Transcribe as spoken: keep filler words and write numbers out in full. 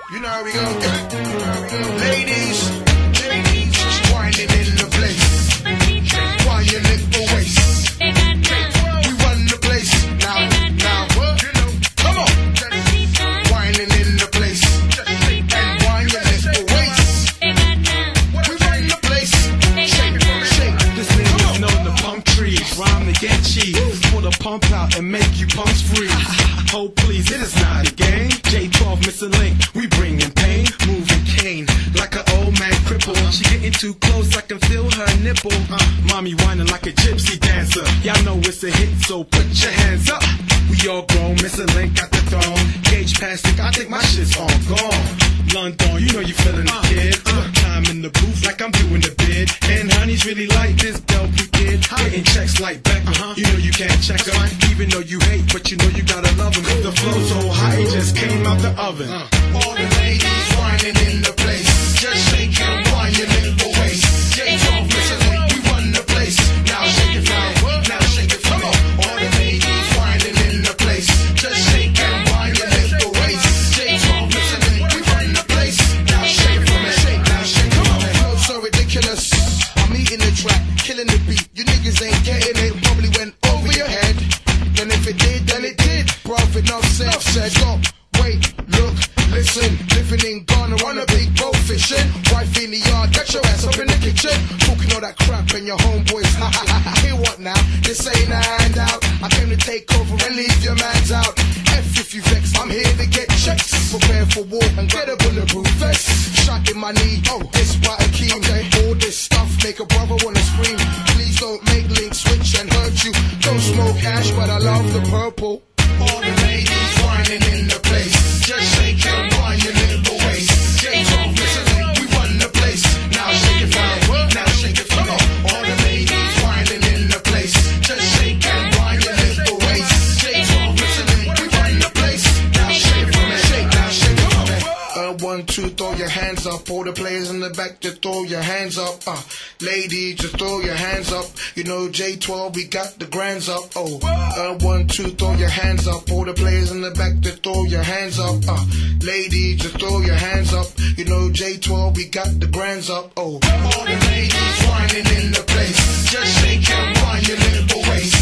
You know how we go. Ladies, ladies, just whining in the place. Whine your little waist. We run the place. Now, now, you know, come on. Whining in the place. And whine your little waist. We run the place. Shake, shake. This nigga's known to pump trees, rhyme to get cheese. Pull the pump out and make you pumps free. Oh please, it is not a game. J twelve missing link, we bringing pain. Moving cane like an old man cripple. She getting too close, I can feel her nipple. uh, Mommy whining like a gypsy dancer. Y'all know it's a hit, so put your hands up. We all grown, missing link got the throne. Gauge plastic, I think my shit's all gone. London, you know you feeling the kid. uh, Time in the booth like I'm doing the bid. And honey's really like this dope we did. Getting checks like Beckham, uh-huh. You know you can't check them. Even though you hate, but you know you gotta love them. The flow so hot, it just came out the oven. uh. All the ladies whining in the place. Just shake and whine your little waist. J twelve missing link, we run the place. Now shake it fine, now shake it fine. All the ladies whining in the place. Just shake and whine your little waist. J twelve missing link, we run the place. Now shake it from it, shake, now shake it from it. Flow so ridiculous, I'm eating the track, killing the beat. You niggas ain't getting it, probably went over your head. And if it did, then it did. Profit, enough said, enough said, go, wait, look, listen. Living in Ghana on a big boat fishing. Wife in the yard, get your ass up in the kitchen. Talking all that crap and your homeboys, ha ha ha. Hear what now? This ain't a handout. I came to take over and leave your mans out. F if you vex, I'm here to get checks. Prepare for war and get a bulletproof vest. Shot in my knee, oh, this what a key. Okay, all this stuff make a brother wanna scream. Please don't make links switch and hurt you. Don't smoke hash, but I love the purple. All the ladies whining in the place. Just shake and whine your little waist. J twelve missing link, we run the place. Now shake it fine, now shake it fine. All the ladies whining in the place. Just shake and whine your little waist. J twelve missing link, we run the place. Now shake it from it, shake, now shake it from it. Uh, one, two, throw your hands up. All the players in the back, just throw your hands up. Uh, ladies, just throw your hands up. You know J twelve, we got the grands up. Oh, uh, one, two, throw your hands up. All the players in the back, just throw your hands up. Uh, ladies, just throw your hands up. You know J twelve, we got the grands up. Oh, all the ladies whining in the place. Just shake and whine your little waist.